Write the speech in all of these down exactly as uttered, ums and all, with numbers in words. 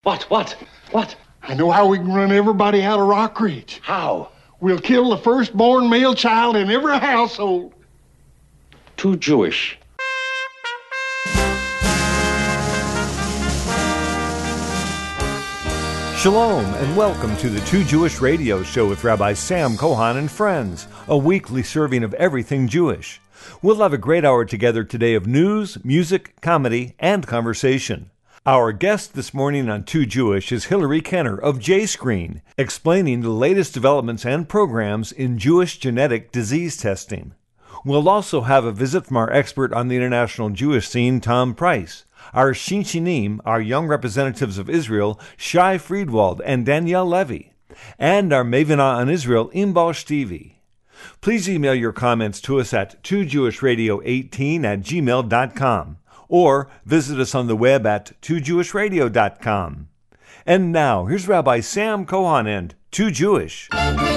What, what, what? I know how we can run everybody out of Rock Ridge. How? We'll kill the firstborn male child in every household. Too Jewish. Shalom and welcome to the Too Jewish Radio Show with Rabbi Sam Kohan and friends, a weekly serving of everything Jewish. We'll have a great hour together today of news, music, comedy, and conversation. Our guest this morning on Too Jewish is Hillary Kenner of J-Screen, explaining the latest developments and programs in Jewish genetic disease testing. We'll also have a visit from our expert on the international Jewish scene, Tom Price, our Shinshinim, our young representatives of Israel, Shai Friedwald and Danielle Levy, and our Mavenah on Israel, Imbal Shtivi. Please email your comments to us at two jewish radio eighteen at gmail dot com or visit us on the web at two jewish radio dot com. And now, here's Rabbi Sam Kohan and Too Jewish.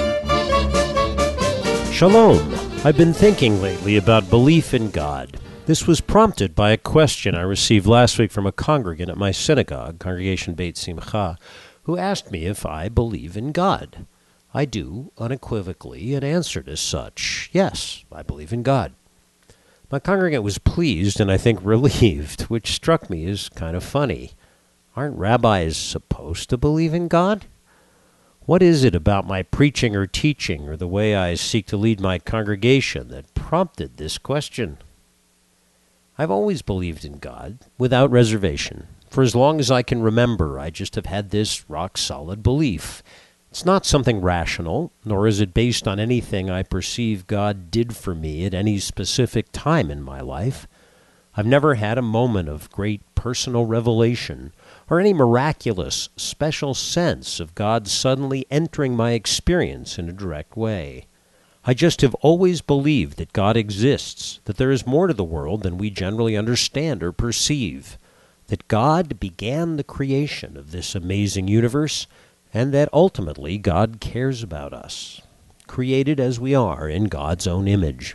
Shalom. I've been thinking lately about belief in God. This was prompted by a question I received last week from a congregant at my synagogue, Congregation Beit Simcha, who asked me if I believe in God. I do, unequivocally, and answered as such. Yes, I believe in God. My congregant was pleased and I think relieved, which struck me as kind of funny. Aren't rabbis supposed to believe in God? What is it about my preaching or teaching or the way I seek to lead my congregation that prompted this question? I've always believed in God, without reservation. For as long as I can remember, I just have had this rock-solid belief. It's not something rational, nor is it based on anything I perceive God did for me at any specific time in my life. I've never had a moment of great personal revelation or any miraculous, special sense of God suddenly entering my experience in a direct way. I just have always believed that God exists, that there is more to the world than we generally understand or perceive, that God began the creation of this amazing universe, and that ultimately God cares about us, created as we are in God's own image.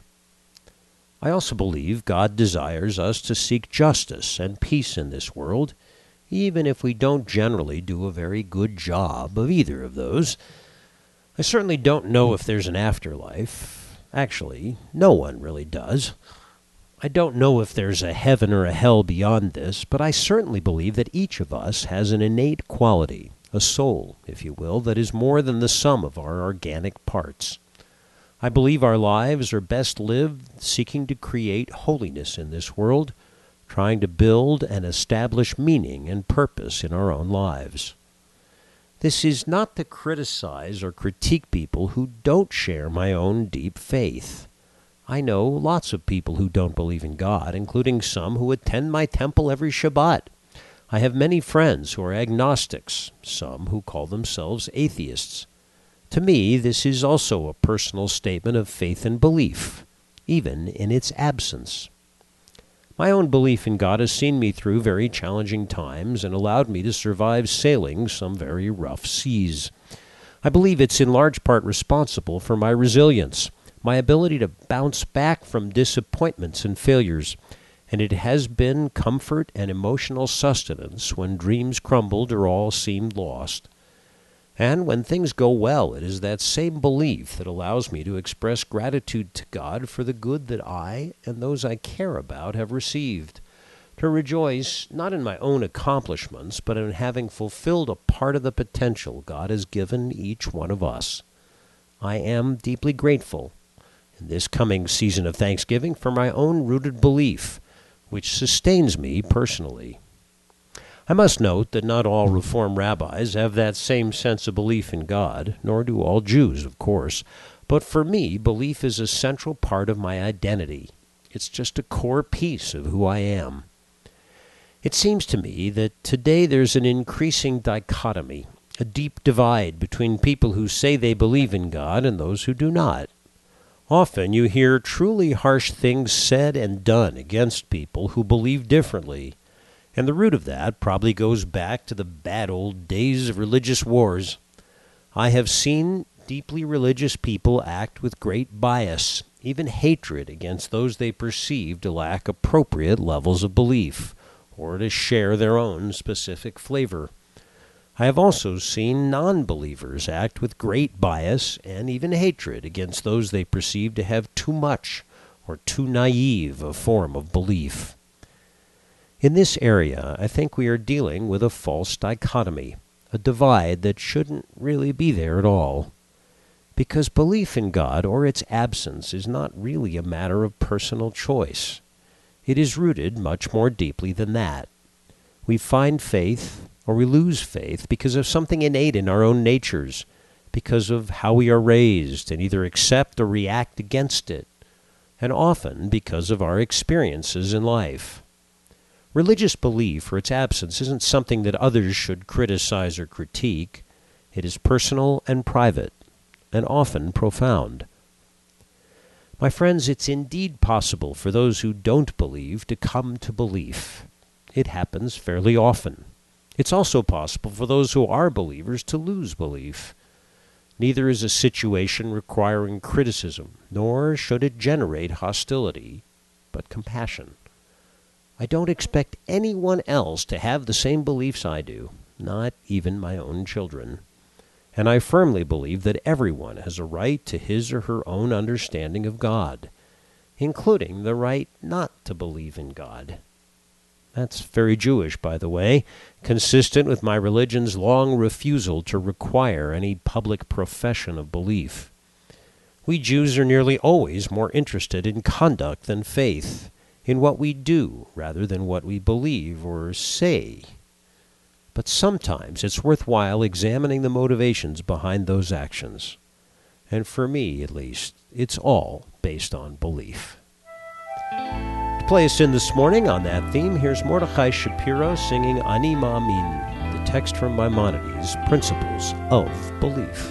I also believe God desires us to seek justice and peace in this world, even if we don't generally do a very good job of either of those. I certainly don't know if there's an afterlife. Actually, no one really does. I don't know if there's a heaven or a hell beyond this, but I certainly believe that each of us has an innate quality, a soul, if you will, that is more than the sum of our organic parts. I believe our lives are best lived seeking to create holiness in this world, trying to build and establish meaning and purpose in our own lives. This is not to criticize or critique people who don't share my own deep faith. I know lots of people who don't believe in God, including some who attend my temple every Shabbat. I have many friends who are agnostics, some who call themselves atheists. To me, this is also a personal statement of faith and belief, even in its absence. My own belief in God has seen me through very challenging times and allowed me to survive sailing some very rough seas. I believe it's in large part responsible for my resilience, my ability to bounce back from disappointments and failures, and it has been comfort and emotional sustenance when dreams crumbled or all seemed lost. And when things go well, it is that same belief that allows me to express gratitude to God for the good that I and those I care about have received, to rejoice not in my own accomplishments, but in having fulfilled a part of the potential God has given each one of us. I am deeply grateful in this coming season of Thanksgiving for my own rooted belief, which sustains me personally. I must note that not all Reform rabbis have that same sense of belief in God, nor do all Jews, of course. But for me, belief is a central part of my identity. It's just a core piece of who I am. It seems to me that today there's an increasing dichotomy, a deep divide between people who say they believe in God and those who do not. Often you hear truly harsh things said and done against people who believe differently, and the root of that probably goes back to the bad old days of religious wars. I have seen deeply religious people act with great bias, even hatred against those they perceive to lack appropriate levels of belief, or to share their own specific flavor. I have also seen non-believers act with great bias and even hatred against those they perceive to have too much or too naive a form of belief. In this area, I think we are dealing with a false dichotomy, a divide that shouldn't really be there at all. Because belief in God or its absence is not really a matter of personal choice. It is rooted much more deeply than that. We find faith or we lose faith because of something innate in our own natures, because of how we are raised and either accept or react against it, and often because of our experiences in life. Religious belief or its absence isn't something that others should criticize or critique. It is personal and private, and often profound. My friends, it's indeed possible for those who don't believe to come to belief. It happens fairly often. It's also possible for those who are believers to lose belief. Neither is a situation requiring criticism, nor should it generate hostility, but compassion. I don't expect anyone else to have the same beliefs I do, not even my own children. And I firmly believe that everyone has a right to his or her own understanding of God, including the right not to believe in God. That's very Jewish, by the way, consistent with my religion's long refusal to require any public profession of belief. We Jews are nearly always more interested in conduct than faith, in what we do rather than what we believe or say. But sometimes it's worthwhile examining the motivations behind those actions. And for me, at least, it's all based on belief. To play us in this morning on that theme, here's Mordechai Shapiro singing Ani Ma'amin, the text from Maimonides, Principles of Belief.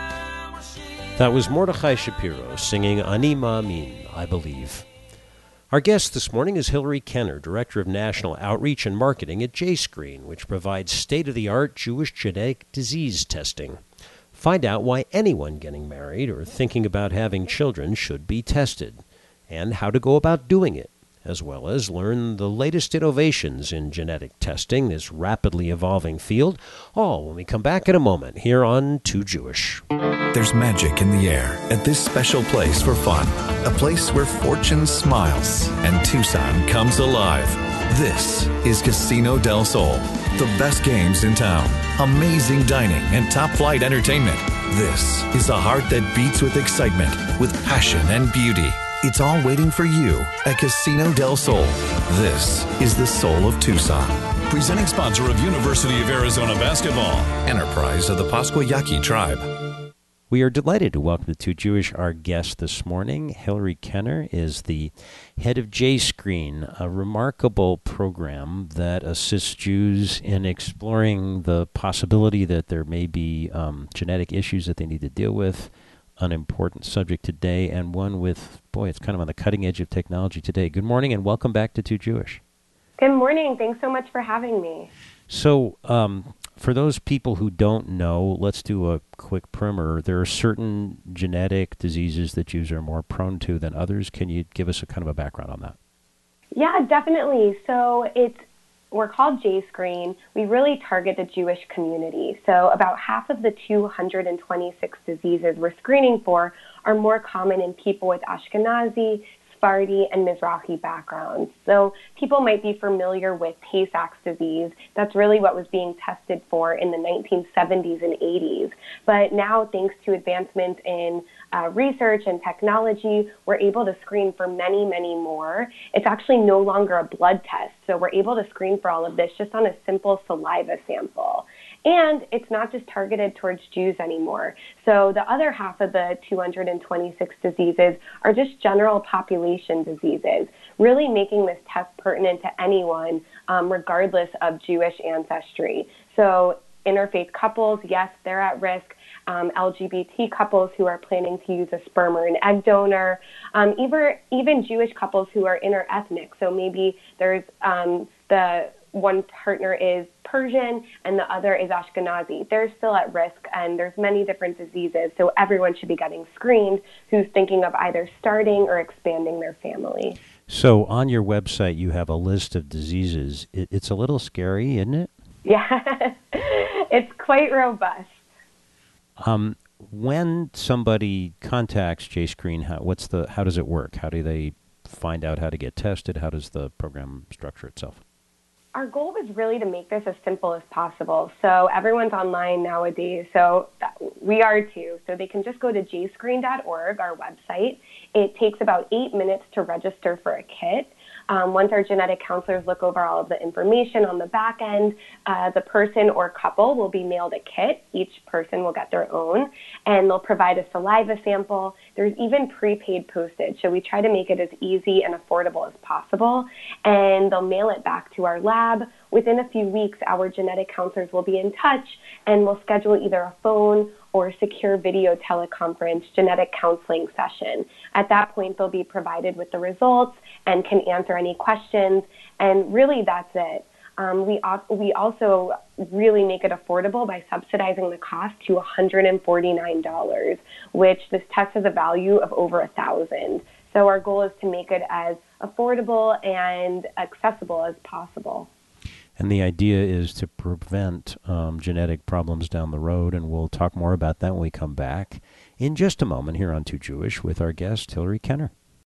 That was Mordechai Shapiro singing Ani Ma'amin, I Believe. Our guest this morning is Hillary Kenner, Director of National Outreach and Marketing at JScreen, which provides state-of-the-art Jewish genetic disease testing. Find out why anyone getting married or thinking about having children should be tested, and how to go about doing it, as well as learn the latest innovations in genetic testing, this rapidly evolving field, all when we come back in a moment here on Too Jewish. There's magic in the air at this special place for fun, a place where fortune smiles and Tucson comes alive. This is Casino del Sol, the best games in town, amazing dining, and top-flight entertainment. This is a heart that beats with excitement, with passion and beauty. It's all waiting for you at Casino del Sol. This is the soul of Tucson. Presenting sponsor of University of Arizona Basketball. Enterprise of the Pascua Yaqui Tribe. We are delighted to welcome to Too Jewish our guest this morning. Hillary Kenner is the head of JScreen, a remarkable program that assists Jews in exploring the possibility that there may be um, genetic issues that they need to deal with. An important subject today, and one with, boy, it's kind of on the cutting edge of technology today. Good morning, and welcome back to Too Jewish. Good morning. Thanks so much for having me. So, um, for those people who don't know, let's do a quick primer. There are certain genetic diseases that Jews are more prone to than others. Can you give us a kind of a background on that? Yeah, definitely. So it's we're called JScreen. We really target the Jewish community. So about half of the two hundred twenty-six diseases we're screening for are more common in people with Ashkenazi, Sephardi, and Mizrahi backgrounds. So people might be familiar with Tay-Sachs disease. That's really what was being tested for in the nineteen seventies and eighties. But now, thanks to advancements in uh, research and technology, we're able to screen for many, many more. It's actually no longer a blood test. So we're able to screen for all of this just on a simple saliva sample. And it's not just targeted towards Jews anymore. So the other half of the two hundred twenty-six diseases are just general population diseases, really making this test pertinent to anyone, um, regardless of Jewish ancestry. So interfaith couples, yes, they're at risk. Um, L G B T couples who are planning to use a sperm or an egg donor, um, even, even Jewish couples who are interethnic. So maybe there's um, the one partner is Persian and the other is Ashkenazi. They're still at risk, and there's many different diseases, so everyone should be getting screened who's thinking of either starting or expanding their family. So on your website, you have a list of diseases. It, it's a little scary, isn't it? Yeah, it's quite robust. Um, when somebody contacts JScreen, how, what's the, how does it work? How do they find out how to get tested? How does the program structure itself? Our goal was really to make this as simple as possible. So everyone's online nowadays, so we are too. So they can just go to j screen dot org, our website. It takes about eight minutes to register for a kit. Um, once our genetic counselors look over all of the information on the back end, uh, the person or couple will be mailed a kit. Each person will get their own, and they'll provide a saliva sample. There's even prepaid postage, so we try to make it as easy and affordable as possible, and they'll mail it back to our lab. Within a few weeks, our genetic counselors will be in touch, and we'll schedule either a phone or secure video teleconference genetic counseling session. At that point, they'll be provided with the results and can answer any questions, and really that's it. Um, we, we also really make it affordable by subsidizing the cost to one hundred forty-nine dollars, which this test has a value of over one thousand dollars. So our goal is to make it as affordable and accessible as possible. And the idea is to prevent um, genetic problems down the road, and we'll talk more about that when we come back in just a moment here on Too Jewish with our guest, Hillary Kenner.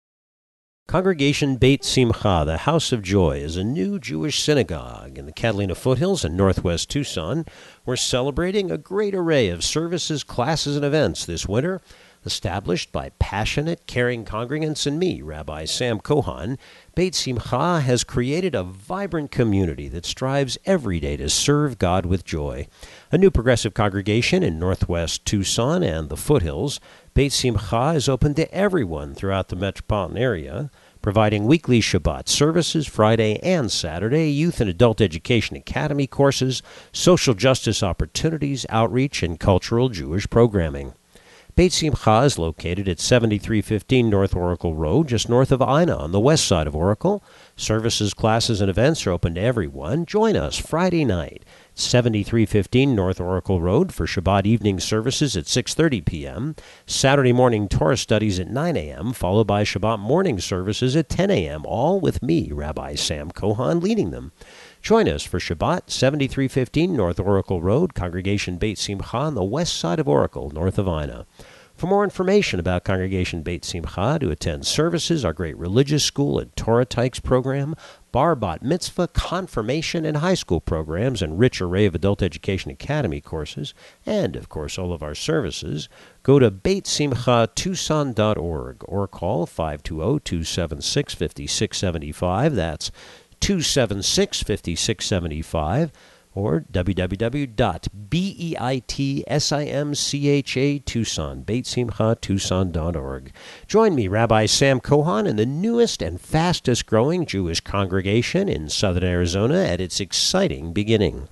Congregation Beit Simcha, the House of Joy, is a new Jewish synagogue in the Catalina foothills in northwest Tucson. We're celebrating a great array of services, classes, and events this winter. Established by passionate, caring congregants and me, Rabbi Sam Kohan, Beit Simcha has created a vibrant community that strives every day to serve God with joy. A new progressive congregation in northwest Tucson and the foothills, Beit Simcha is open to everyone throughout the metropolitan area, providing weekly Shabbat services, Friday and Saturday, youth and adult education academy courses, social justice opportunities, outreach, and cultural Jewish programming. Beit Simcha is located at seventy-three fifteen North Oracle Road, just north of Ina on the west side of Oracle. Services, classes, and events are open to everyone. Join us Friday night, seventy-three fifteen North Oracle Road for Shabbat evening services at six thirty p.m., Saturday morning Torah studies at nine a.m., followed by Shabbat morning services at ten a.m., all with me, Rabbi Sam Kohan, leading them. Join us for Shabbat, seventy-three fifteen North Oracle Road, Congregation Beit Simcha on the west side of Oracle, north of Ina. For more information about Congregation Beit Simcha, to attend services, our great religious school and Torah Tykes program, bar, bat mitzvah, confirmation, and high school programs, and rich array of adult education academy courses, and, of course, all of our services, go to beit simcha tucson dot org or call five two zero, two seven six, five six seven five. That's two seven six, five six seven five. Or w w w dot beit simcha Tucson, beit simcha tucson dot org. Join me, Rabbi Sam Kohan, in the newest and fastest growing Jewish congregation in southern Arizona at its exciting beginning.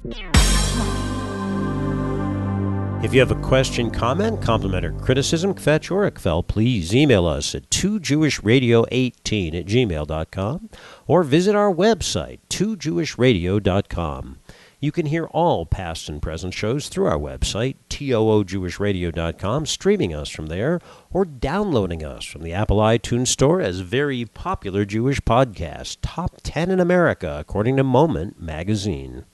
If you have a question, comment, compliment, or criticism, kvetch or kvel, please email us at two jewish radio eighteen at gmail dot com or visit our website, two jewish radio dot com. You can hear all past and present shows through our website, two jewish radio dot com, streaming us from there, or downloading us from the Apple iTunes Store as very popular Jewish podcast, top ten in America, according to Moment magazine.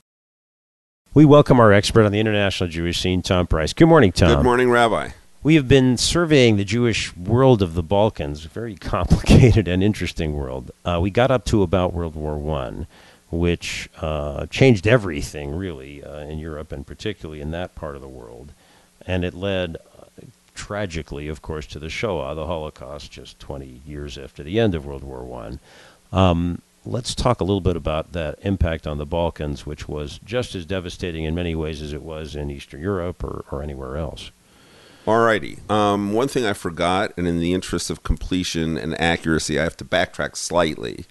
We welcome our expert on the international Jewish scene, Tom Price. Good morning, Tom. Good morning, Rabbi. We have been surveying the Jewish world of the Balkans, a very complicated and interesting world. Uh, we got up to about World War One. Which uh, changed everything, really, uh, in Europe and particularly in that part of the world. And it led, uh, tragically, of course, to the Shoah, the Holocaust, just twenty years after the end of World War One. Um, let's talk a little bit about that impact on the Balkans, which was just as devastating in many ways as it was in Eastern Europe or, or anywhere else. All righty. Um, one thing I forgot, and in the interest of completion and accuracy, I have to backtrack slightly.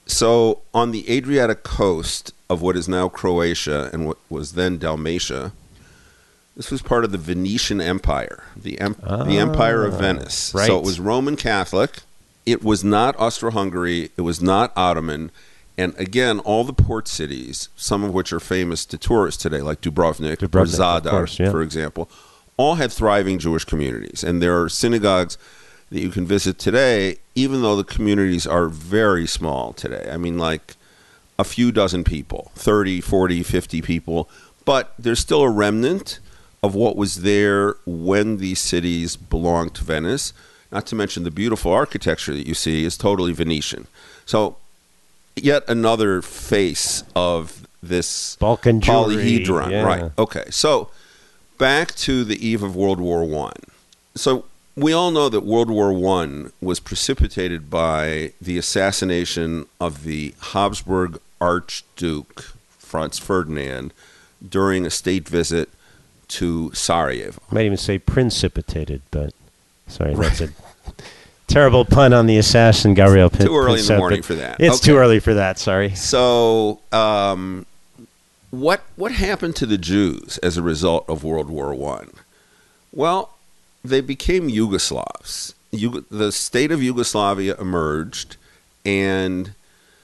So on the Adriatic coast of what is now Croatia and what was then Dalmatia, this was part of the Venetian Empire, the, em- ah, the Empire of Venice. Right. So it was Roman Catholic. It was not Austro-Hungary. It was not Ottoman. And again, all the port cities, some of which are famous to tourists today, like Dubrovnik, Dubrovnik or Zadar, course, yeah. for example, all had thriving Jewish communities. And there are synagogues that you can visit today, even though the communities are very small today. I mean, like a few dozen people, thirty, forty, fifty people. But there's still a remnant of what was there when these cities belonged to Venice. Not to mention the beautiful architecture that you see is totally Venetian. So yet another face of this Balkan polyhedron. Yeah. Right. Okay. So back to the eve of World War One. So we all know that World War One was precipitated by the assassination of the Habsburg Archduke Franz Ferdinand during a state visit to Sarajevo. I might even say principitated, but sorry, that's a terrible pun on the assassin, Gabriel. P- Too early in the Pinsett, morning for that. It's Okay. too early for that, sorry. So, um, what what happened to the Jews as a result of World War One? Well, they became Yugoslavs. Yug- the state of Yugoslavia emerged, and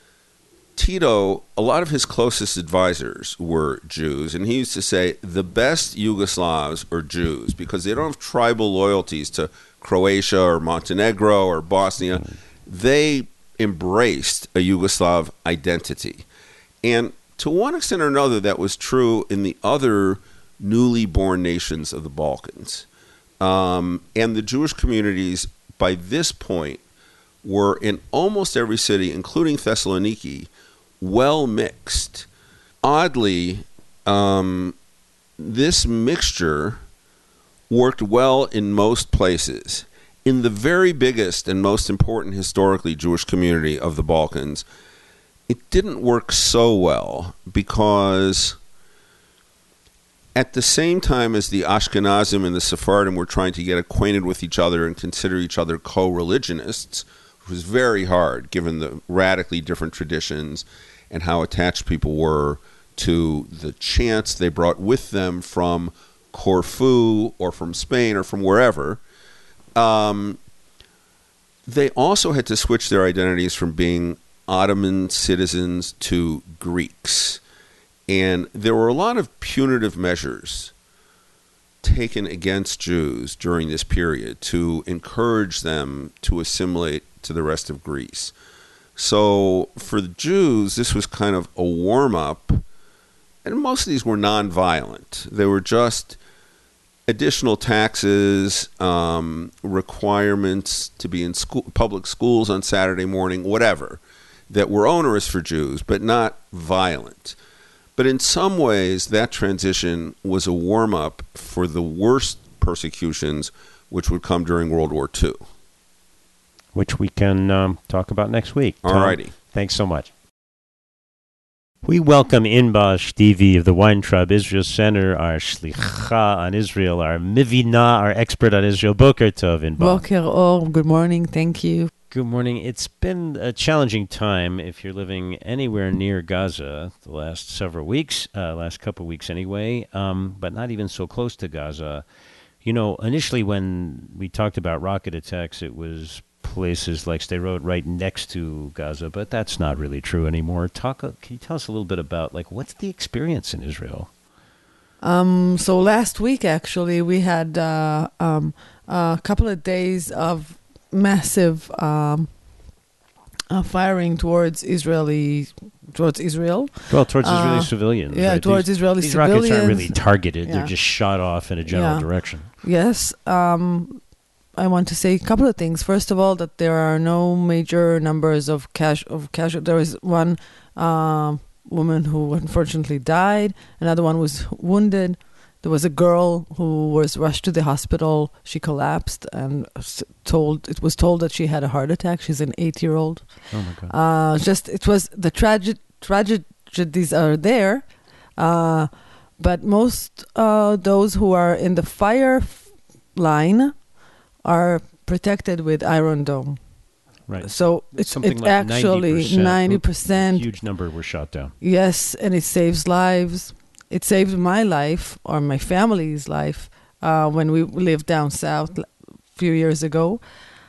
Tito, a lot of his closest advisors were Jews, and he used to say the best Yugoslavs are Jews because they don't have tribal loyalties to Croatia or Montenegro or Bosnia. They embraced a Yugoslav identity. And to one extent or another, that was true in the other newly born nations of the Balkans. Um, and the Jewish communities, by this point, were in almost every city, including Thessaloniki, well mixed. Oddly, um, this mixture worked well in most places. In the very biggest and most important historically Jewish community of the Balkans, it didn't work so well because at the same time as the Ashkenazim and the Sephardim were trying to get acquainted with each other and consider each other co-religionists, which was very hard given the radically different traditions and how attached people were to the chants they brought with them from Corfu or from Spain or from wherever. um, they also had to switch their identities from being Ottoman citizens to Greeks. And there were a lot of punitive measures taken against Jews during this period to encourage them to assimilate to the rest of Greece. So for the Jews, this was kind of a warm-up, and most of these were non-violent. They were just additional taxes, um, requirements to be in school, public schools on Saturday morning, whatever, that were onerous for Jews, but not violent. But in some ways, that transition was a warm-up for the worst persecutions which would come during World War Two. Which we can um, talk about next week. All Tom, righty. Thanks so much. We welcome Inba Shtivi of the Weintraub Israel Center, our shlicha on Israel, our mivina, our expert on Israel. Boker Tov, Inba. Boker Or, good morning, thank you. Good morning. It's been a challenging time if you're living anywhere near Gaza the last several weeks, uh, last couple of weeks anyway, um, but not even so close to Gaza. You know, initially when we talked about rocket attacks, it was places like Sderot right next to Gaza, but that's not really true anymore. Talk. Can you tell us a little bit about, like, what's the experience in Israel? Um, so last week, actually, we had uh, um, a couple of days of massive um, uh, firing towards Israeli, towards Israel. Well, towards Israeli Uh, civilians. Yeah, right? towards these, Israeli these civilians. rockets aren't really targeted. Yeah. They're just shot off in a general Yeah. direction. Yes. Um, I want to say a couple of things. First of all, that there are no major numbers of cash of casual. There is one uh, woman who unfortunately died. Another one was wounded. There was a girl who was rushed to the hospital. She collapsed and told it was told that she had a heart attack. She's an eight-year-old. Oh my God. Uh, just it was the tragic tragedies are there, uh, but most uh, those who are in the fire f- line are protected with Iron Dome. Right. So it's, Something it's like actually ninety percent. Huge number were shot down. Yes, and it saves lives. It saved my life or my family's life uh, when we lived down south a few years ago.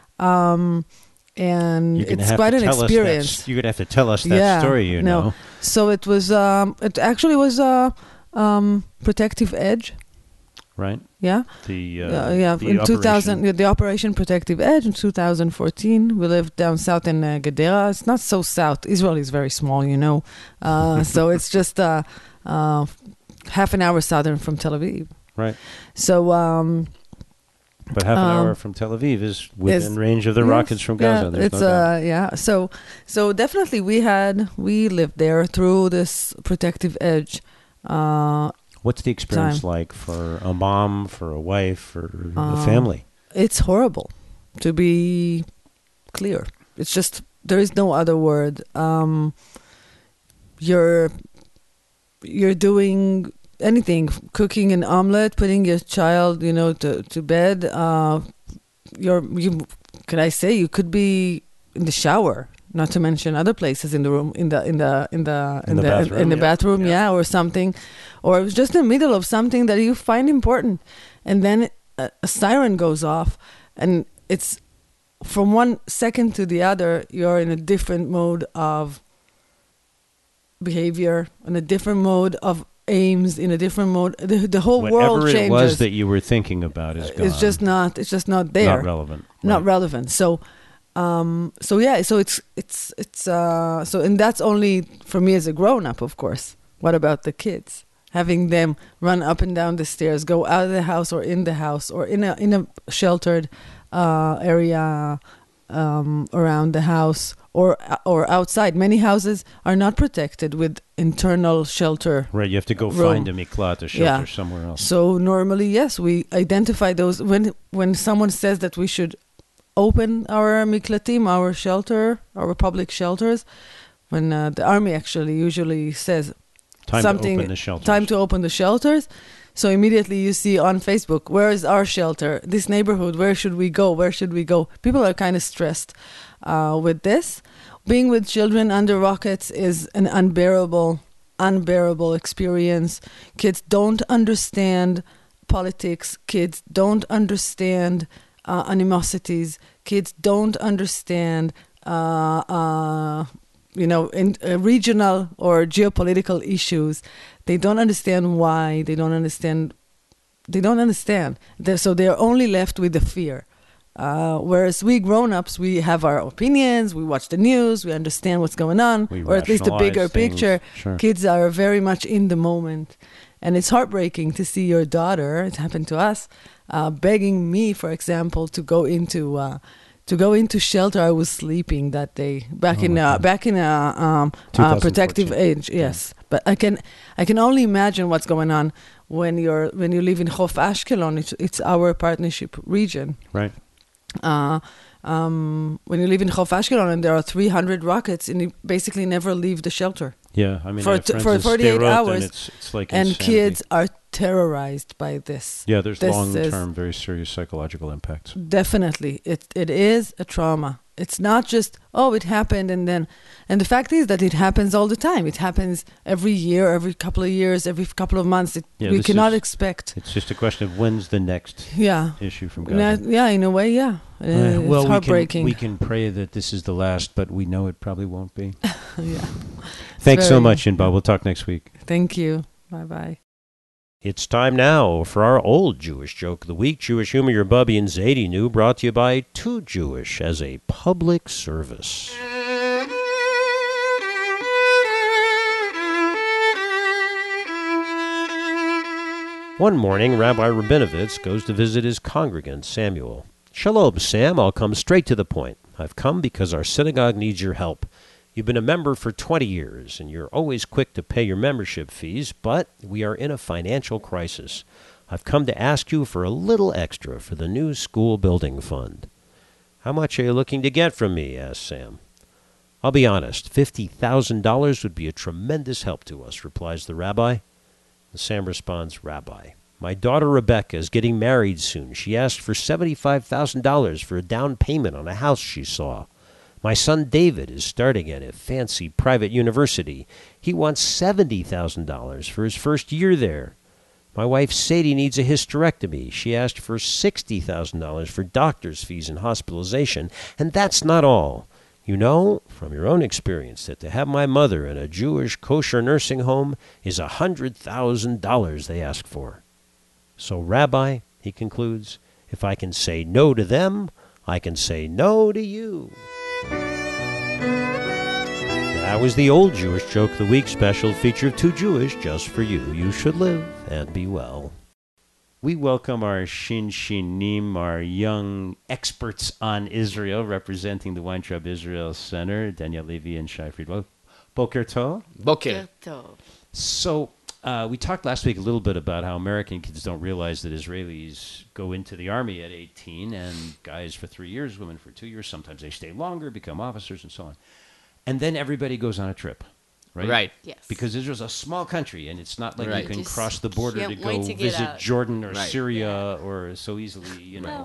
Um, and You're gonna it's have quite to an tell us that experience. s- You're going to have to tell us that Yeah, story, you no. know. So it was, um, it actually was a um, protective edge. Right? Yeah. The, uh, Uh, yeah, the in operation. two thousand, yeah, the Operation Protective Edge in two thousand fourteen. We lived down south in uh, Gedera. It's not so south. Israel is very small, you know. Uh, so it's just uh, uh, half an hour southern from Tel Aviv. Right. So, um, But half an um, hour from Tel Aviv is within is- range of the yes, rockets from Gaza. Yeah, There's it's no doubt. uh, yeah. So, so definitely we had we lived there through this protective edge. Uh, What's the experience time. like for a mom, for a wife, for a Um, family? It's horrible, to be clear. It's just, there is no other word. Um, you're you're doing anything, cooking an omelet, putting your child, you know, to to bed. Uh, you're you. Could I say you could be in the shower? Not to mention other places in the room, in the in the in the In the bathroom, in the yeah. bathroom, yeah. or something, or it was just in the middle of something that you find important, and then a, a siren goes off, and it's from one second to the other, you're in a different mode of behavior, in a different mode of aims, in a different mode. The, the whole Whatever world it changes. was that you were thinking about is gone. It's just not. It's just not there. Not relevant. Not Right. relevant. So, um, so yeah. So it's it's it's uh. So and that's only for me as a grown up, of course. What about the kids? Having them run up and down the stairs, go out of the house or in the house or in a in a sheltered uh, area um, around the house or or outside. Many houses are not protected with internal shelter. Right, you have to go room. find a miklat, a shelter Yeah. somewhere else. So normally, yes, we identify those when when someone says that we should open our miklatim, our shelter, our public shelters. When uh, the army actually usually says Time something, to open the shelters. time to open the shelters. So immediately you see on Facebook, where is our shelter? This neighborhood, where should we go? Where should we go? People are kind of stressed uh, with this. Being with children under rockets is an unbearable, unbearable experience. Kids don't understand politics. Kids don't understand uh, animosities. Kids don't understand, uh, uh, you know, in uh, regional or geopolitical issues. They don't understand why. They don't understand. They don't understand. They're, so they're only left with the fear. Uh, whereas we grown-ups, we have our opinions, we watch the news, we understand what's going on, We or at least the bigger rationalize things. picture. Sure. Kids are very much in the moment. And it's heartbreaking to see your daughter, it happened to us, uh, begging me, for example, to go into uh, to go into shelter. I was sleeping that day, back Oh in my uh, God. back in a um, uh, protective twenty fourteen. age. Yes, but I can I can only imagine what's going on when you're when you live in Chof Ashkelon. It's, it's our partnership region. Right. Uh, um, when you live in Chof Ashkelon and there are three hundred rockets, and you basically never leave the shelter. Yeah, I mean, For I have t- friends for in forty-eight Sderot, hours, and it's, it's like And insanity. kids are terrorized by this. Yeah, there's This long-term, very serious psychological impacts. Definitely. It it is a trauma. It's not just, oh, it happened and then, and the fact is that it happens all the time. It happens every year, every couple of years, every couple of months. It, Yeah, we this cannot is- expect. It's just a question of when's the next Yeah. issue from Yeah, God. yeah, in a way, yeah. Uh, Uh, well, it's heartbreaking. We can, we can pray that this is the last, but we know it probably won't be. yeah. Thanks so very- much, Inba. We'll talk next week. Thank you. Bye-bye. It's time now for our old Jewish joke of the week. Jewish humor, your Bubby and Zadie knew, brought to you by Too Jewish as a public service. One morning, Rabbi Rabinovitz goes to visit his congregant, Samuel. Shalom, Sam. I'll come straight to the point. I've come because our synagogue needs your help. You've been a member for twenty years, and you're always quick to pay your membership fees, but we are in a financial crisis. I've come to ask you for a little extra for the new school building fund. How much are you looking to get from me? Asked Sam. I'll be honest, fifty thousand dollars would be a tremendous help to us, replies the rabbi. And Sam responds, Rabbi, my daughter Rebecca is getting married soon. She asked for seventy-five thousand dollars for a down payment on a house she saw. My son David is starting at a fancy private university. He wants seventy thousand dollars for his first year there. My wife Sadie needs a hysterectomy. She asked for sixty thousand dollars for doctor's fees and hospitalization. And that's not all. You know, from your own experience, that to have my mother in a Jewish kosher nursing home is one hundred thousand dollars they ask for. So, Rabbi, he concludes, if I can say no to them, I can say no to you. That was the Old Jewish Joke of the Week special feature of Too Jewish just for you. You should live and be well. We welcome our Shinshinim, our young experts on Israel, representing the Weintraub Israel Center, Daniel Levy and Shai Friedwald. Boker Tov. Boker. So uh, we talked last week a little bit about how American kids don't realize that Israelis go into the army at eighteen, and guys for three years, women for two years. Sometimes they stay longer, become officers, and so on. And then everybody goes on a trip. Right? Right. Yes. Because Israel's a small country, and it's not like Right. you can Just cross the border to can't go wait to get visit out. Jordan or Right. Syria or so easily, you know.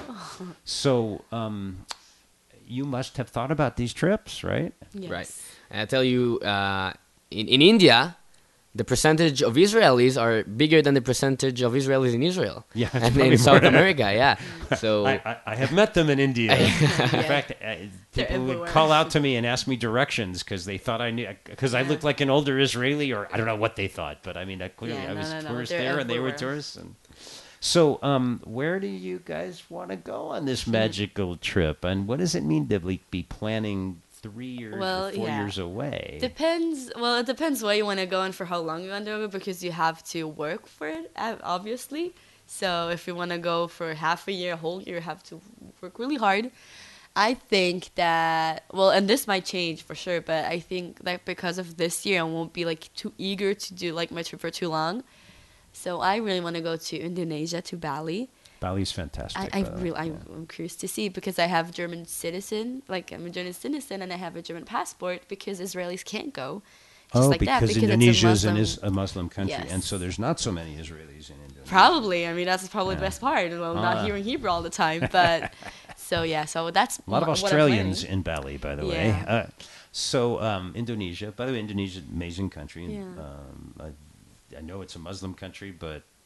So um, you must have thought about these trips, right? Yes. Right. And I tell you, uh, in, in India, the percentage of Israelis are bigger than the percentage of Israelis in Israel. Yeah, it's and probably in South more. America, yeah. So I, I, I have met them in India. In fact, uh, people would everywhere. call out to me and ask me directions because they thought I knew, because I Yeah. looked like an older Israeli, or I don't know what they thought, but I mean, I, clearly Yeah, I no, was no, a no, tourist they're there, and they were everywhere. tourists. And so, um, where do you guys want to go on this magical trip, and what does it mean to like, be planning three years Well, or four yeah. years away? Depends. Well, it depends where you want to go and for how long you want to go because you have to work for it, ob- obviously. So if you want to go for half a year, a whole year, you have to work really hard. I think that, well, and this might change for sure, but I think that because of this year, I won't be like too eager to do like my trip for too long. So I really want to go to Indonesia, to Bali. Bali's fantastic. I, I by the way. really, I'm, I'm curious to see because I have German citizen, like I'm a German citizen, and I have a German passport because Israelis can't go. Just Oh, like that, because because Indonesia it's is a an Muslim. is a Muslim country, Yes. and so there's not so many Israelis in Indonesia. Probably, I mean that's probably the Yeah. best part. Well, Ah. not hearing Hebrew all the time, but so yeah, so that's A lot of m- what I'm Australians planning. in Bali, by the way. Yeah. Uh, so um, Indonesia, by the way, Indonesia, amazing country. And, Yeah. um, I, I know it's a Muslim country, but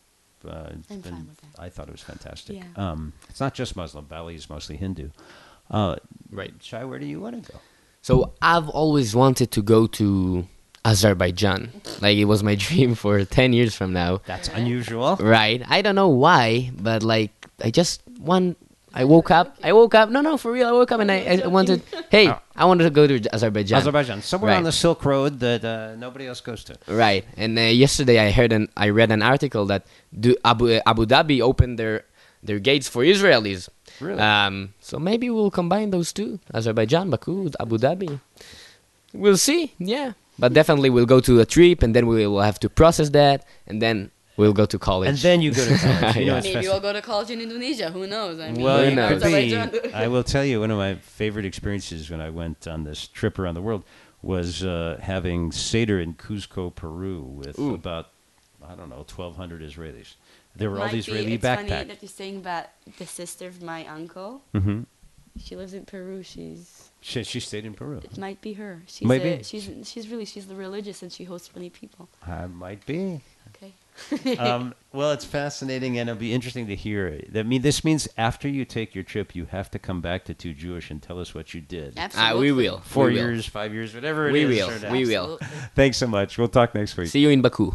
Uh, it's I'm been, fine with that. I thought it was fantastic. Yeah. Um, it's not just Muslim. Bali is mostly Hindu. Uh, Right. Shai, where do you want to go? So I've always wanted to go to Azerbaijan. Like, it was my dream for ten years from now. That's unusual. Right. I don't know why, but like I just want. I woke up. I woke up. No, no, for real. I woke up and I, I wanted. Hey, I wanted to go to Azerbaijan. Azerbaijan, somewhere Right. on the Silk Road that uh, nobody else goes to. Right. And uh, yesterday I heard an. I read an article that do, Abu Abu Dhabi opened their their gates for Israelis. Really? Um. So maybe we'll combine those two: Azerbaijan, Baku, Abu Dhabi. We'll see. Yeah. But definitely we'll go to a trip and then we will have to process that and then we'll go to college. And then you go to college. You know, Yeah. it's Maybe fascinating. we'll go to college in Indonesia. Who knows? I mean, Well, Who it knows? could be. Azerbaijan. I will tell you, one of my favorite experiences when I went on this trip around the world was uh, having Seder in Cuzco, Peru, with Ooh. about, I don't know, twelve hundred Israelis. There were all Might these be- Israeli it's funny backpacks. that you're saying about the sister of my uncle. Mm-hmm. She lives in Peru. She's She, she stayed in Peru. it might be her. She's Maybe. A, she's she's really she's the religious and she hosts funny people. I might be. Okay. um, well, it's fascinating, and it'll be interesting to hear. I mean, this means after you take your trip, you have to come back to Too Jewish and tell us what you did. Absolutely. Ah, we will. Four we will. years, five years, whatever it We is. will. or not. We will. Absolutely. Thanks so much. We'll talk next week. See you in Baku.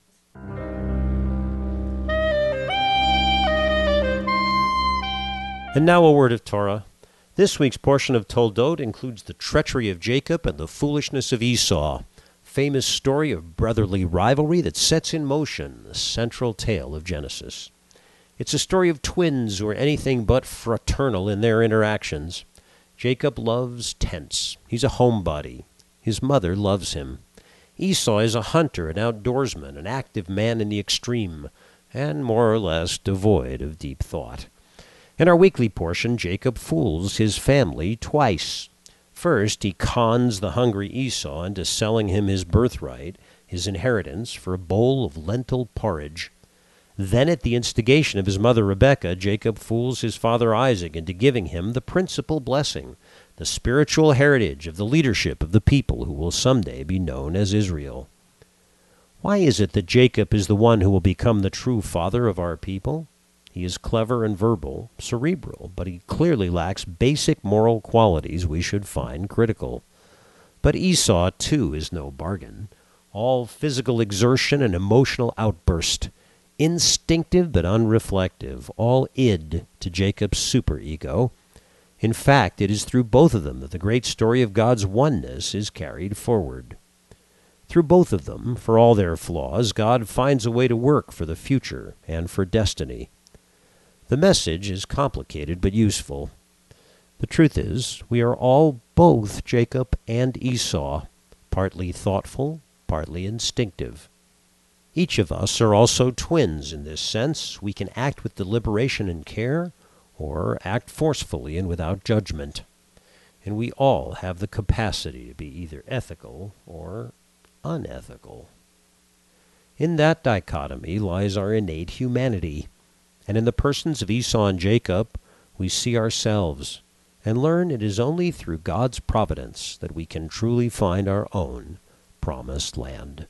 And now a word of Torah. This week's portion of Toldot includes the treachery of Jacob and the foolishness of Esau, famous story of brotherly rivalry that sets in motion the central tale of Genesis. It's a story of twins who are anything but fraternal in their interactions. Jacob loves tents. He's a homebody. His mother loves him. Esau is a hunter, an outdoorsman, an active man in the extreme, and more or less devoid of deep thought. In our weekly portion, Jacob fools his family twice. First, he cons the hungry Esau into selling him his birthright, his inheritance, for a bowl of lentil porridge. Then, at the instigation of his mother Rebekah, Jacob fools his father Isaac into giving him the principal blessing, the spiritual heritage of the leadership of the people who will someday be known as Israel. Why is it that Jacob is the one who will become the true father of our people? He is clever and verbal, cerebral, but he clearly lacks basic moral qualities we should find critical. But Esau, too, is no bargain. All physical exertion and emotional outburst, instinctive but unreflective, all id to Jacob's superego. In fact, it is through both of them that the great story of God's oneness is carried forward. Through both of them, for all their flaws, God finds a way to work for the future and for destiny. The message is complicated but useful. The truth is, we are all both Jacob and Esau, partly thoughtful, partly instinctive. Each of us are also twins in this sense. We can act with deliberation and care, or act forcefully and without judgment. And we all have the capacity to be either ethical or unethical. In that dichotomy lies our innate humanity. And in the persons of Esau and Jacob, we see ourselves and learn it is only through God's providence that we can truly find our own promised land.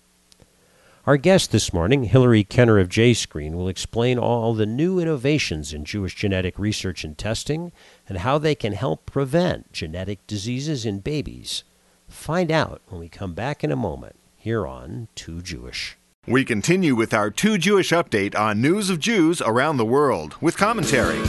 Our guest this morning, Hilary Kenner of JScreen, will explain all the new innovations in Jewish genetic research and testing and how they can help prevent genetic diseases in babies. Find out when we come back in a moment here on Too Jewish. We continue with our Too Jewish update on news of Jews around the world with commentary.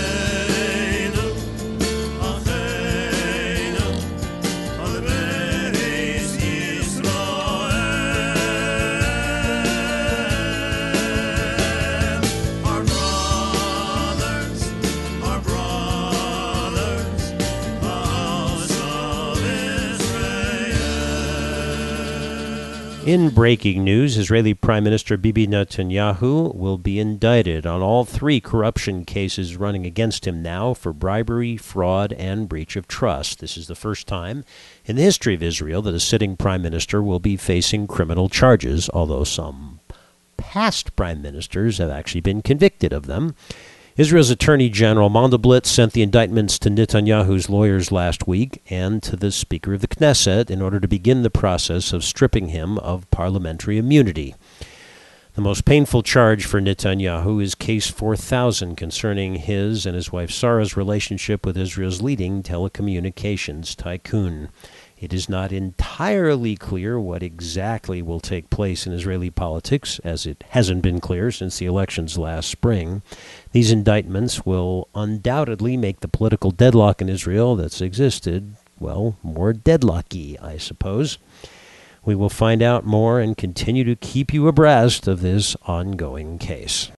In breaking news, Israeli Prime Minister Bibi Netanyahu will be indicted on all three corruption cases running against him now for bribery, fraud, and breach of trust. This is the first time in the history of Israel that a sitting prime minister will be facing criminal charges, although some past prime ministers have actually been convicted of them. Israel's Attorney General Mandelblit sent the indictments to Netanyahu's lawyers last week and to the Speaker of the Knesset in order to begin the process of stripping him of parliamentary immunity. The most painful charge for Netanyahu is Case four thousand concerning his and his wife Sarah's relationship with Israel's leading telecommunications tycoon. It is not entirely clear what exactly will take place in Israeli politics, as it hasn't been clear since the elections last spring. These indictments will undoubtedly make the political deadlock in Israel that's existed, well, more deadlocky, I suppose. We will find out more and continue to keep you abreast of this ongoing case.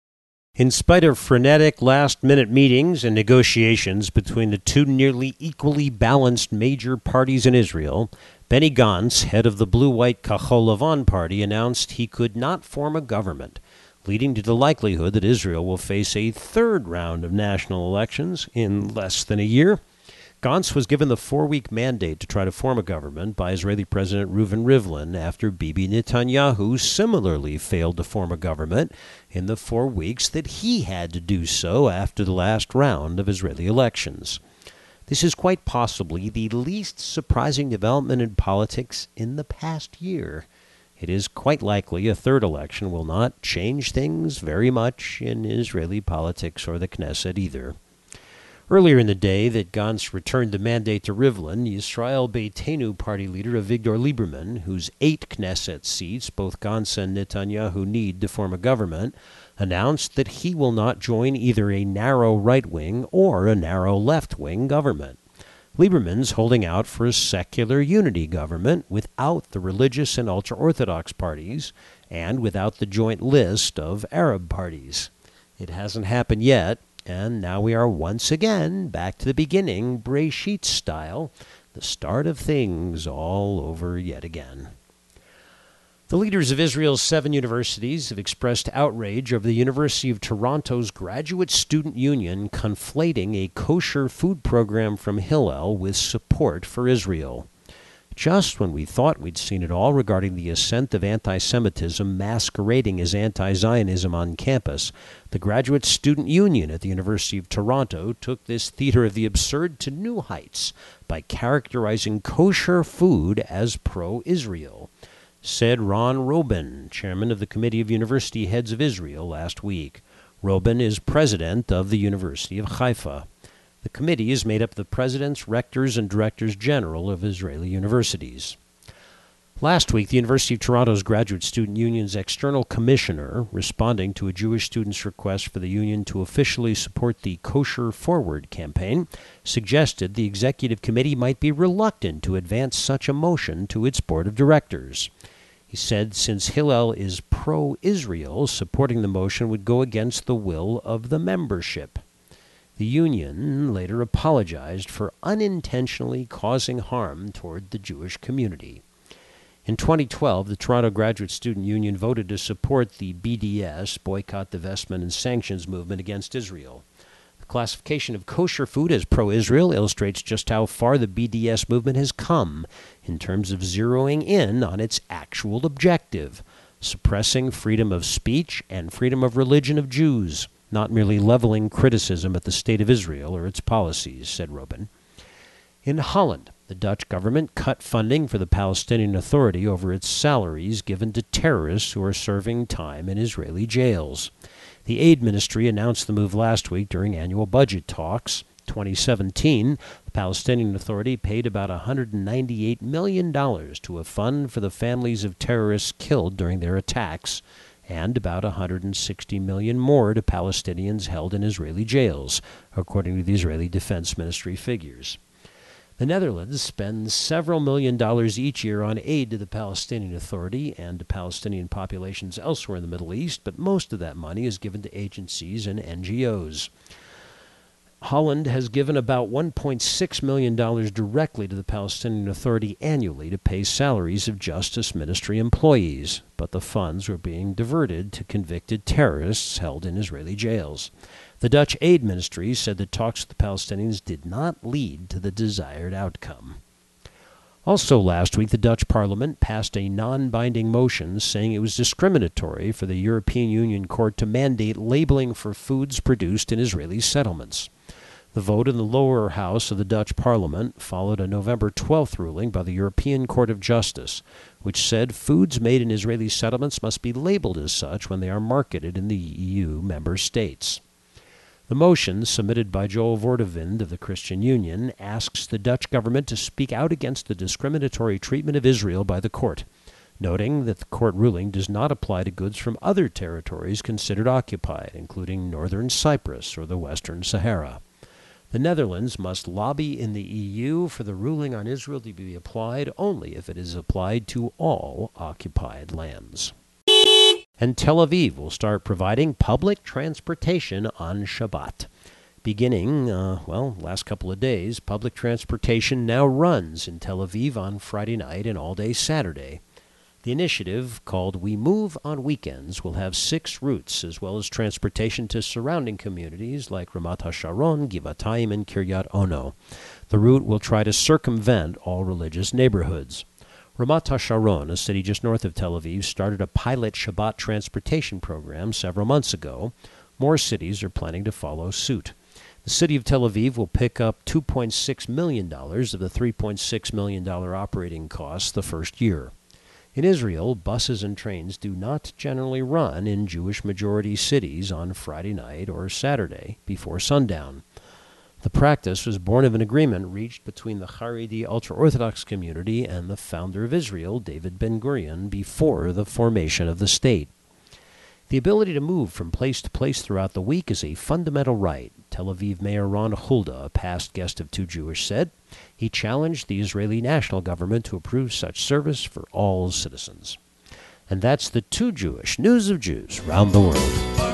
In spite of frenetic last-minute meetings and negotiations between the two nearly equally balanced major parties in Israel, Benny Gantz, head of the blue-white Kachol Lavan party, announced he could not form a government, leading to the likelihood that Israel will face a third round of national elections in less than a year. Gantz was given the four-week mandate to try to form a government by Israeli President Reuven Rivlin after Bibi Netanyahu similarly failed to form a government in the four weeks that he had to do so after the last round of Israeli elections. This is quite possibly the least surprising development in politics in the past year. It is quite likely a third election will not change things very much in Israeli politics or the Knesset either. Earlier in the day that Gantz returned the mandate to Rivlin, Yisrael Beitenu party leader Avigdor Lieberman, whose eight Knesset seats both Gantz and Netanyahu need to form a government, announced that he will not join either a narrow right-wing or a narrow left-wing government. Lieberman's holding out for a secular unity government without the religious and ultra-Orthodox parties and without the joint list of Arab parties. It hasn't happened yet. And now we are once again back to the beginning, Breshit style, the start of things all over yet again. The leaders of Israel's seven universities have expressed outrage over the University of Toronto's Graduate Student Union conflating a kosher food program from Hillel with support for Israel. Just when we thought we'd seen it all regarding the ascent of anti-Semitism masquerading as anti-Zionism on campus, the Graduate Student Union at the University of Toronto took this theater of the absurd to new heights by characterizing kosher food as pro-Israel, said Ron Robin, chairman of the Committee of University Heads of Israel, last week. Robin is president of the University of Haifa. The committee is made up of the presidents, rectors, and directors general of Israeli universities. Last week, the University of Toronto's Graduate Student Union's external commissioner, responding to a Jewish student's request for the union to officially support the Kosher Forward campaign, suggested the executive committee might be reluctant to advance such a motion to its board of directors. He said since Hillel is pro-Israel, supporting the motion would go against the will of the membership. The union later apologized for unintentionally causing harm toward the Jewish community. In twenty twelve, the Toronto Graduate Student Union voted to support the B D S, Boycott, Divestment, and Sanctions movement against Israel. The classification of kosher food as pro-Israel illustrates just how far the B D S movement has come in terms of zeroing in on its actual objective, suppressing freedom of speech and freedom of religion of Jews, not merely leveling criticism at the State of Israel or its policies, said Robin. In Holland, the Dutch government cut funding for the Palestinian Authority over its salaries given to terrorists who are serving time in Israeli jails. The aid ministry announced the move last week during annual budget talks. twenty seventeen, the Palestinian Authority paid about one hundred ninety-eight million dollars to a fund for the families of terrorists killed during their attacks, and about one hundred sixty million dollars more to Palestinians held in Israeli jails, according to the Israeli Defense Ministry figures. The Netherlands spends several million dollars each year on aid to the Palestinian Authority and to Palestinian populations elsewhere in the Middle East, but most of that money is given to agencies and N G Os. Holland has given about one point six million dollars directly to the Palestinian Authority annually to pay salaries of Justice Ministry employees, but the funds were being diverted to convicted terrorists held in Israeli jails. The Dutch aid ministry said that talks with the Palestinians did not lead to the desired outcome. Also last week, the Dutch parliament passed a non-binding motion saying it was discriminatory for the European Union Court to mandate labeling for foods produced in Israeli settlements. The vote in the lower house of the Dutch parliament followed a November twelfth ruling by the European Court of Justice, which said foods made in Israeli settlements must be labeled as such when they are marketed in the E U member states. The motion, submitted by Joel Voordewind of the Christian Union, asks the Dutch government to speak out against the discriminatory treatment of Israel by the court, noting that the court ruling does not apply to goods from other territories considered occupied, including northern Cyprus or the Western Sahara. The Netherlands must lobby in the E U for the ruling on Israel to be applied only if it is applied to all occupied lands. And Tel Aviv will start providing public transportation on Shabbat. Beginning, uh, well, last couple of days, public transportation now runs in Tel Aviv on Friday night and all day Saturday. The initiative, called We Move on Weekends, will have six routes, as well as transportation to surrounding communities like Ramat HaSharon, Givatayim, and Kiryat Ono. The route will try to circumvent all religious neighborhoods. Ramat HaSharon, a city just north of Tel Aviv, started a pilot Shabbat transportation program several months ago. More cities are planning to follow suit. The city of Tel Aviv will pick up two point six million dollars of the three point six million dollars operating costs the first year. In Israel, buses and trains do not generally run in Jewish-majority cities on Friday night or Saturday before sundown. The practice was born of an agreement reached between the Haredi ultra-Orthodox community and the founder of Israel, David Ben-Gurion, before the formation of the state. The ability to move from place to place throughout the week is a fundamental right, Tel Aviv Mayor Ron Hulda, a past guest of Too Jewish, said. He challenged the Israeli national government to approve such service for all citizens. And that's the Too Jewish News of Jews round the world.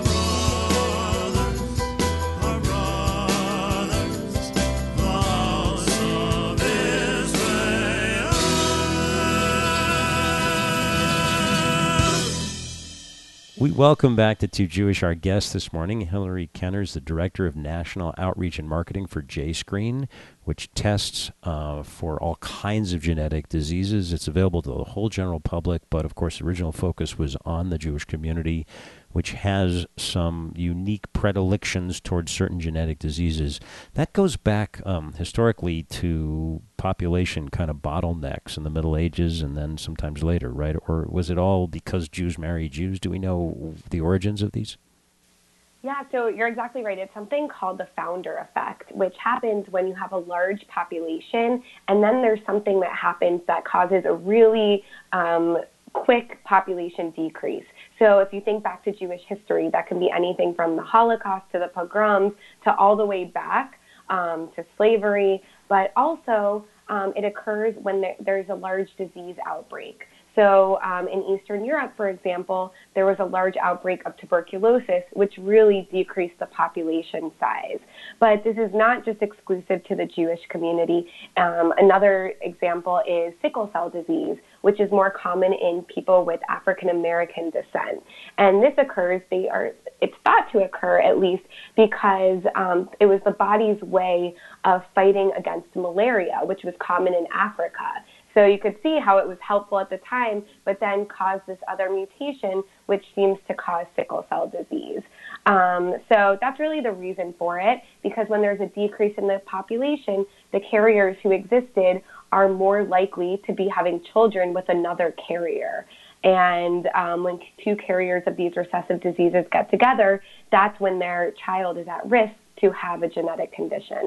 We welcome back to Too Jewish our guest this morning. Hillary Kenner is the Director of National Outreach and Marketing for J-Screen, which tests uh, for all kinds of genetic diseases. It's available to the whole general public, but of course the original focus was on the Jewish community, which has some unique predilections towards certain genetic diseases. That goes back um, historically to population kind of bottlenecks in the Middle Ages and then sometimes later, right? Or was it all because Jews marry Jews? Do we know the origins of these? Yeah, so you're exactly right. It's something called the founder effect, which happens when you have a large population, and then there's something that happens that causes a really um, quick population decrease. So if you think back to Jewish history, that can be anything from the Holocaust to the pogroms to all the way back um, to slavery, but also um, it occurs when there, there's a large disease outbreak. So um, in Eastern Europe, for example, there was a large outbreak of tuberculosis, which really decreased the population size. But this is not just exclusive to the Jewish community. Um, another example is sickle cell disease, which is more common in people with African American descent. And this occurs, they are, it's thought to occur at least because um, it was the body's way of fighting against malaria, which was common in Africa. So you could see how it was helpful at the time, but then caused this other mutation, which seems to cause sickle cell disease. Um, so that's really the reason for it, because when there's a decrease in the population, the carriers who existed are more likely to be having children with another carrier. And um, when two carriers of these recessive diseases get together, that's when their child is at risk to have a genetic condition.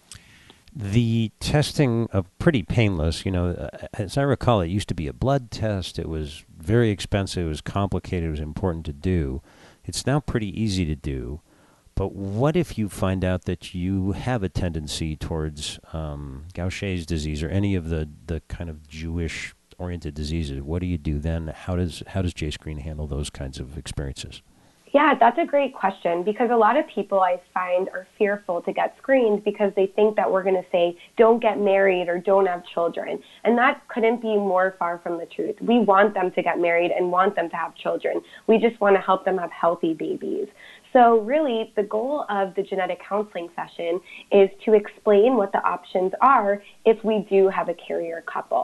The testing of pretty painless, you know, as I recall, it used to be a blood test. It was very expensive. It was complicated. It was important to do. It's now pretty easy to do. But what if you find out that you have a tendency towards um, Gaucher's disease or any of the, the kind of Jewish-oriented diseases? What do you do then? How does how does J-Screen handle those kinds of experiences? Yeah, that's a great question, because a lot of people I find are fearful to get screened because they think that we're going to say, don't get married or don't have children. And that couldn't be more far from the truth. We want them to get married and want them to have children. We just want to help them have healthy babies. So really, the goal of the genetic counseling session is to explain what the options are if we do have a carrier couple.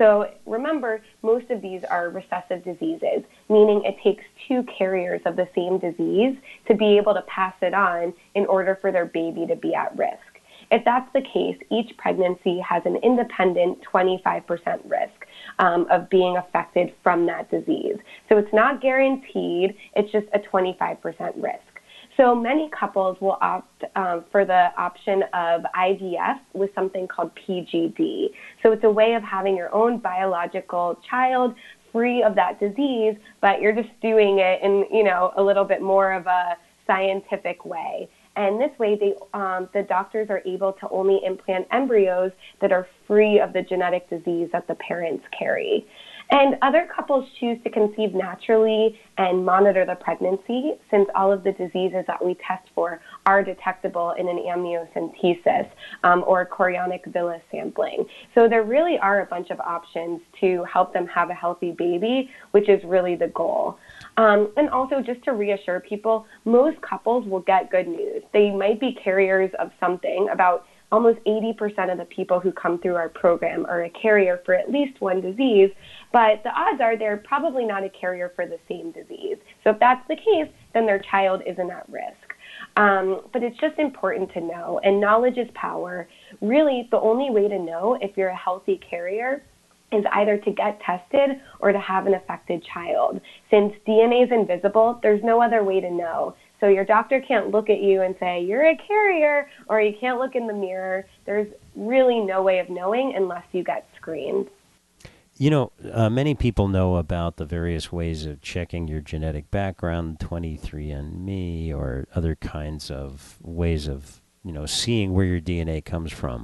So remember, most of these are recessive diseases, meaning it takes two carriers of the same disease to be able to pass it on in order for their baby to be at risk. If that's the case, each pregnancy has an independent twenty-five percent risk um, of being affected from that disease. So it's not guaranteed, it's just a twenty-five percent risk. So many couples will opt um, for the option of I V F with something called P G D. So it's a way of having your own biological child free of that disease, but you're just doing it in, you know, a little bit more of a scientific way. And this way, they, um, the doctors are able to only implant embryos that are free of the genetic disease that the parents carry. And other couples choose to conceive naturally and monitor the pregnancy, since all of the diseases that we test for are detectable in an amniocentesis um, or chorionic villus sampling. So there really are a bunch of options to help them have a healthy baby, which is really the goal. Um, and also, just to reassure people, most couples will get good news. They might be carriers of something. About almost eighty percent of the people who come through our program are a carrier for at least one disease, but the odds are they're probably not a carrier for the same disease. So if that's the case, then their child isn't at risk. Um, but it's just important to know, and knowledge is power. Really, the only way to know if you're a healthy carrier is either to get tested or to have an affected child. Since D N A is invisible, there's no other way to know. So your doctor can't look at you and say, you're a carrier, or you can't look in the mirror. There's really no way of knowing unless you get screened. You know, uh, many people know about the various ways of checking your genetic background, twenty-three and me, or other kinds of ways of, you know, seeing where your D N A comes from.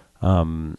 Um,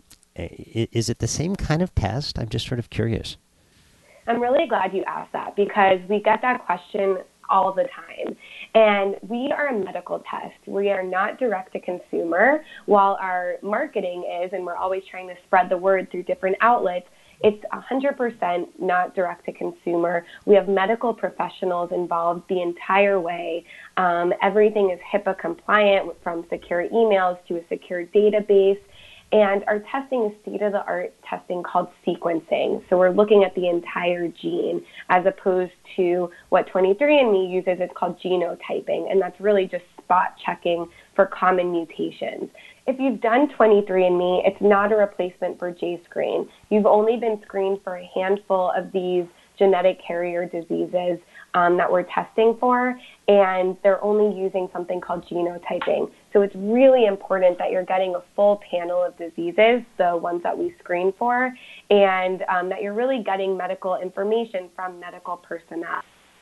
is it the same kind of test? I'm just sort of curious. I'm really glad you asked that, because we get that question all the time. And we are a medical test. We are not direct to consumer. While our marketing is, and we're always trying to spread the word through different outlets, it's one hundred percent not direct to consumer. We have medical professionals involved the entire way. Um, everything is HIPAA compliant, from secure emails to a secure database. And our testing is state-of-the-art testing called sequencing. So we're looking at the entire gene, as opposed to what twenty-three and me uses. It's called genotyping, and that's really just spot checking for common mutations. If you've done twenty-three and me, it's not a replacement for J-Screen. You've only been screened for a handful of these genetic carrier diseases um, that we're testing for, and they're only using something called genotyping. So it's really important that you're getting a full panel of diseases, the ones that we screen for, and um, that you're really getting medical information from medical personnel.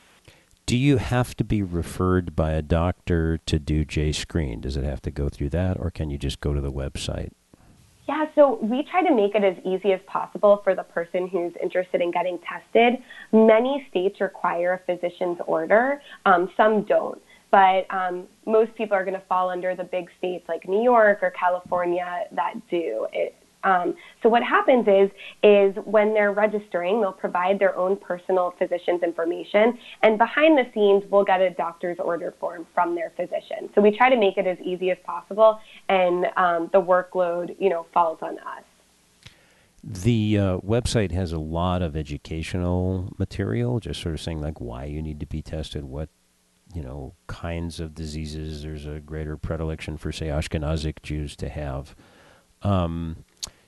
Do you have to be referred by a doctor to do J-Screen? Does it have to go through that, or can you just go to the website? Yeah, so we try to make it as easy as possible for the person who's interested in getting tested. Many states require a physician's order. Um, some don't. But um, most people are going to fall under the big states like New York or California that do it. Um, so what happens is, is when they're registering, they'll provide their own personal physician's information, and behind the scenes, we'll get a doctor's order form from their physician. So we try to make it as easy as possible, and um, the workload, you know, falls on us. The uh, website has a lot of educational material, just sort of saying like why you need to be tested, what, you know, kinds of diseases there's a greater predilection for, say, Ashkenazic Jews to have. Um,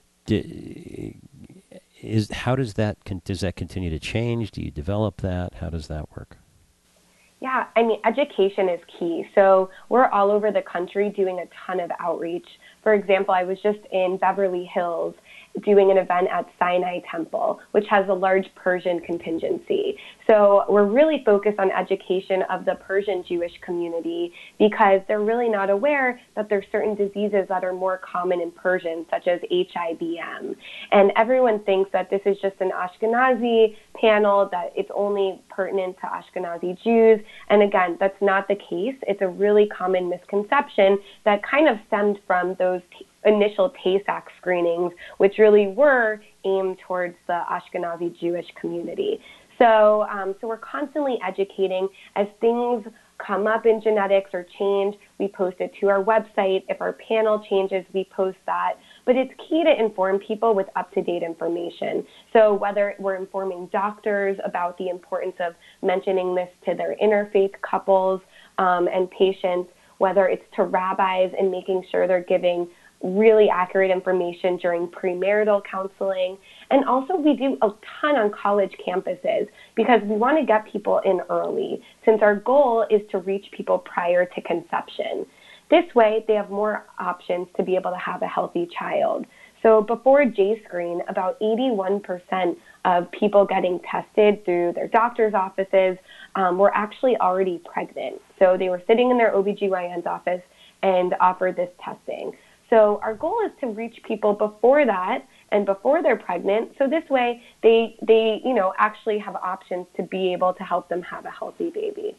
Is how does that does that continue to change? Do you develop that? How does that work? Yeah, I mean, education is key. So we're all over the country doing a ton of outreach. For example, I was just in Beverly Hills doing an event at Sinai Temple, which has a large Persian contingency. So we're really focused on education of the Persian Jewish community, because they're really not aware that there's certain diseases that are more common in Persian, such as H I B M. And everyone thinks that this is just an Ashkenazi panel, that it's only pertinent to Ashkenazi Jews. And again, that's not the case. It's a really common misconception that kind of stemmed from those t- initial Tay-Sachs screenings, which really were aimed towards the Ashkenazi Jewish community. So, um, so we're constantly educating as things come up in genetics or change. We post it to our website. If our panel changes, we post that. but it's key to inform people with up-to-date information. So whether we're informing doctors about the importance of mentioning this to their interfaith couples um, and patients, whether it's to rabbis and making sure they're giving really accurate information during premarital counseling. And also we do a ton on college campuses because we want to get people in early, since our goal is to reach people prior to conception. This way, they have more options to be able to have a healthy child. So before J-Screen, about eighty-one percent of people getting tested through their doctor's offices um, were actually already pregnant. So they were sitting in their O B G Y N's office and offered this testing. So our goal is to reach people before that and before they're pregnant. So this way, they, they you know, actually have options to be able to help them have a healthy baby.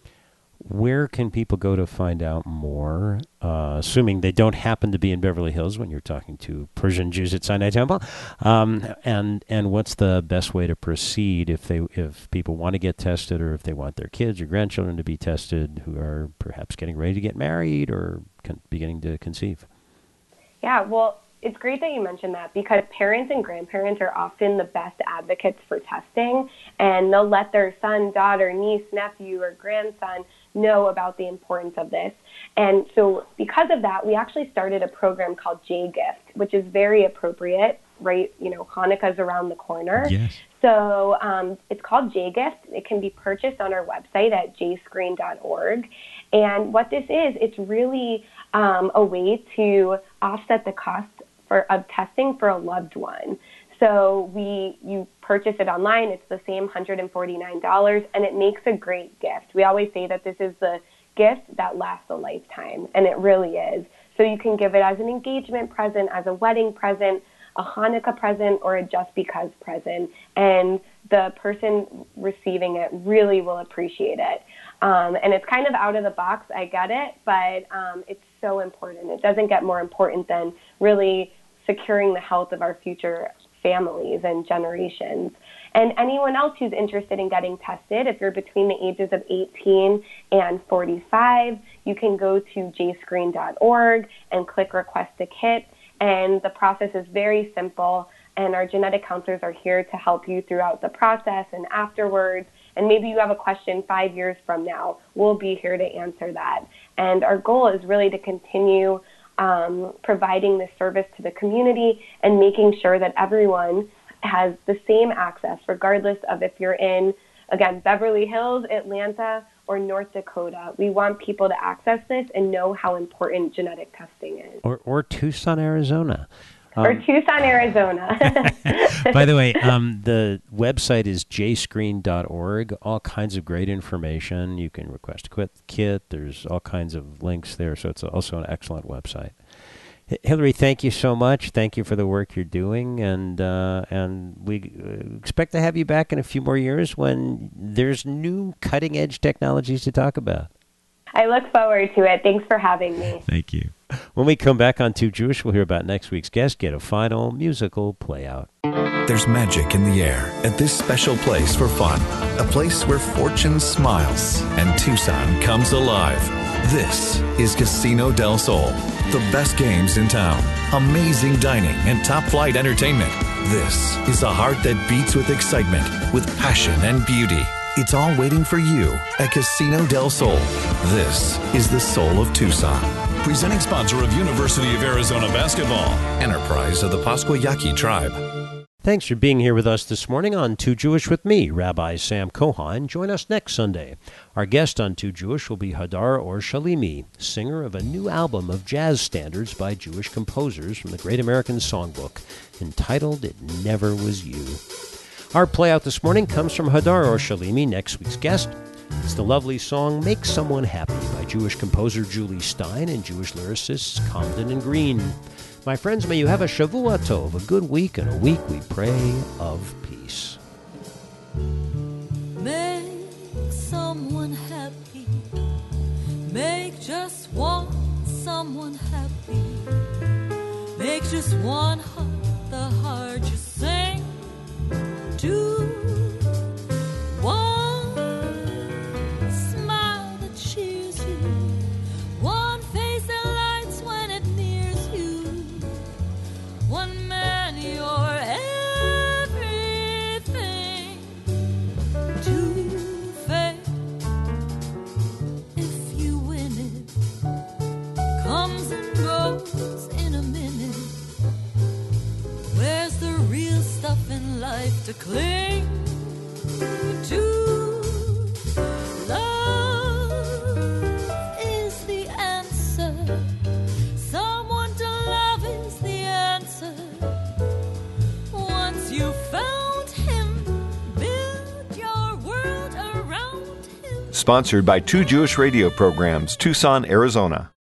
Where can people go to find out more, uh, assuming they don't happen to be in Beverly Hills when you're talking to Persian Jews at Sinai Temple? Um, and and what's the best way to proceed if they if people want to get tested, or if they want their kids or grandchildren to be tested who are perhaps getting ready to get married or con- beginning to conceive? Yeah, well, it's great that you mentioned that, because parents and grandparents are often the best advocates for testing, and they'll let their son, daughter, niece, nephew, or grandson know about the importance of this. And so because of that, we actually started a program called J-Gift, which is very appropriate, right? You know, Hanukkah's around the corner. Yes. So um, it's called J-Gift. It can be purchased on our website at j screen dot org. And what this is, it's really um, a way to offset the cost for, of testing for a loved one. So we, you purchase it online, it's the same one hundred forty-nine dollars, and it makes a great gift. We always say that this is the gift that lasts a lifetime, and it really is. So you can give it as an engagement present, as a wedding present, a Hanukkah present, or a just because present, and the person receiving it really will appreciate it. Um, and it's kind of out of the box, I get it, but um, it's so important. It doesn't get more important than really securing the health of our future families and generations. And anyone else who's interested in getting tested, if you're between the ages of eighteen and forty-five, you can go to j screen dot org and click Request a Kit. And the process is very simple, and our genetic counselors are here to help you throughout the process and afterwards. And maybe you have a question five years from now. We'll be here to answer that. And our goal is really to continue um, providing this service to the community and making sure that everyone has the same access, regardless of if you're in, again, Beverly Hills, Atlanta, or North Dakota. We want people to access this and know how important genetic testing is. Or, or Tucson, Arizona. Um, or Tucson, Arizona. By the way, um, the website is j screen dot org. All kinds of great information. You can request a quit kit. There's all kinds of links there, so it's also an excellent website. H- Hillary, thank you so much. Thank you for the work you're doing, and uh, and we expect to have you back in a few more years when there's new cutting-edge technologies to talk about. I look forward to it. Thanks for having me. Thank you. When we come back on Too Jewish, we'll hear about next week's guest, get a final musical play-out. There's magic in the air at this special place for fun. A place where fortune smiles and Tucson comes alive. This is Casino del Sol. The best games in town, amazing dining, and top-flight entertainment. This is a heart that beats with excitement, with passion and beauty. It's all waiting for you at Casino del Sol. This is the soul of Tucson. Presenting sponsor of University of Arizona Basketball. Enterprise of the Pasquayaqui Tribe. Thanks for being here with us this morning on Too Jewish with me, Rabbi Sam Cohan. Join us next Sunday. Our guest on Too Jewish will be Hadar Or Shalimi, singer of a new album of jazz standards by Jewish composers from the Great American Songbook, entitled It Never Was You. Our playout this morning comes from Hadar Or Shalimi, next week's guest. It's the lovely song Make Someone Happy by Jewish composer Julie Stein and Jewish lyricists Comden and Green. My friends, may you have a Shavua Tov, a good week, and a week we pray of peace. Make someone happy. Make just one someone happy. Make just one heart the heart you sing to. One smile that cheers you. One face that lights when it nears you. to cling to. Love is the answer. Someone to love is the answer. Once you found him, build your world around him. Sponsored by two Jewish radio programs, Tucson, Arizona.